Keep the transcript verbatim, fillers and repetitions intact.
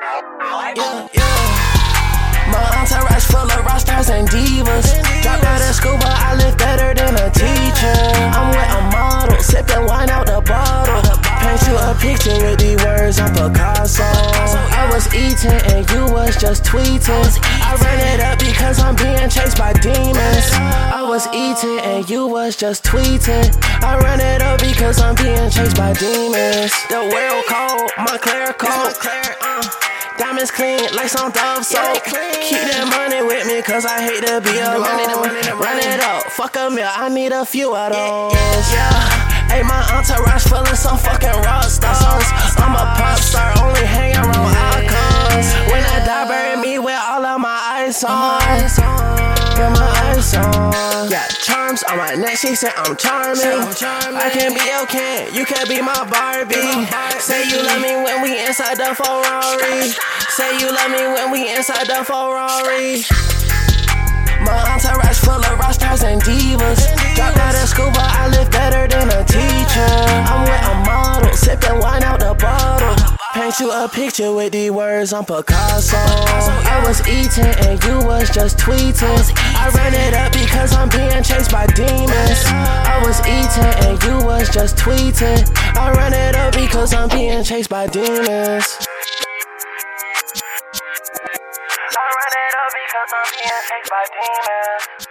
Yeah, yeah. My entourage full of rock stars and divas. Dropped out of school, but I live better than a teacher. I'm with a model, sipping wine out the bottle. Paint you a picture with these words, I'm Picasso. I was eating and you was just tweeting. I ran it up because I'm being chased by demons. I was eating and you was just tweeting. I run it up because I'm being chased by demons. The world cold, Montclair cold. Uh, diamonds clean like some Dove soap. Keep that money with me cause I hate to be alone. Run it up, fuck a meal, I need a few of those. Yeah. Hey, my entourage full of some fucking rock stars. I'm a pop star, only hang around icons. When I die, bury me with all of my ice on. Got my ice on. Got charms on my neck, she said I'm charming. I can be your Ken, you can be my Barbie. Say you love me when we inside the Ferrari. Say you love me when we inside the Ferrari. My entourage full of rock stars and divas. Dropped out of school, but I live better than a teacher. I'm with a model, sipping wine out the bottle. Paint you a picture with these words, I'm Picasso. I was eating and you was just tweeting. I ran it up because I'm being chased by demons. I was eating and you was just tweeting. I ran it up because I'm being chased by demons. I run it up because I'm being chased by demons.